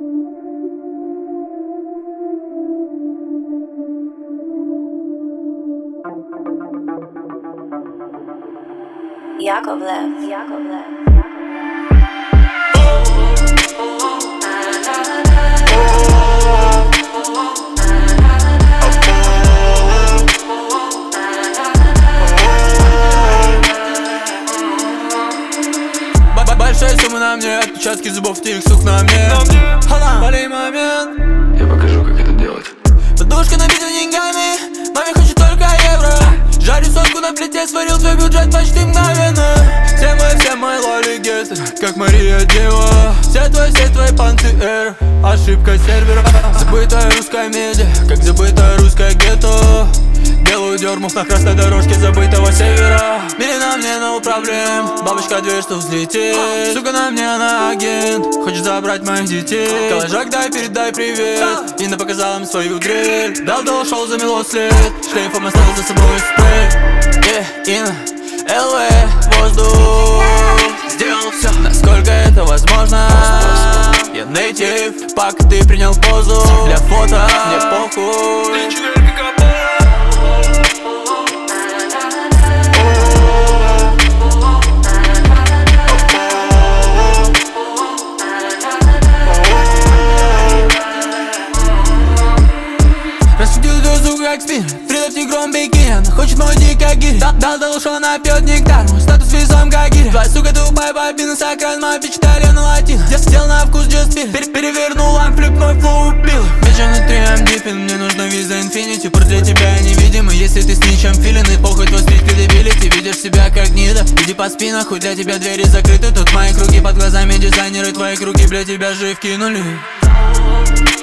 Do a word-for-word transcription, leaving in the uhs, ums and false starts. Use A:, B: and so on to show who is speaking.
A: Yakovlev, Yakovlev.
B: Большая сумма на мне, отпечатки зубов, тих сук на мне. Полей момент,
C: я покажу, как это делать.
B: подушка набита деньгами, маме хочет только евро. Жарю сотку на плите, сварил твой бюджет почти мгновенно. Все мои, все мои лоли геты, как Мария Дева. Все твои, все твои панты эр, ошибка сервера. Забытая русская медиа, как забытая русская гетто. Делаю дермув на красной дорожке забытого севера. Мире на мне новых проблем, бабочка дверь, что взлетит. Сука на мне, она агент, хочет забрать моих детей. Коллажак, дай, передай привет. Инна показала им свою дрель. Дал, дал, шел, замело след. Шлейфом оставил за собой спрей. Yeah, Инна, эл ви, воздух. Сделал все, насколько это возможно. Я нейтив, пока ты принял позу. Для фото мне похуй. Рассудил эту суку как спин, Фрида в тигром бикини. Она хочет мой дик как гири. Дал, дал, что она пьет нектар. Мой статус весом как гири. Твоя сука тупая бобина, сакран, моя пич Италия на латин. Я сидел на вкус just feel. Пер Перевернул амплип, мой флоу убил. Вечер внутри I'm deepin', мне нужна виза инфинити. Пор для тебя невидимый, если ты с ничем филин. И похуй твой стрит кредибилити, видишь себя как гнида. Иди по спинах, хоть для тебя двери закрыты. Тут мои круги под глазами дизайнеры. Твои круги, бля, тебя же вкинули.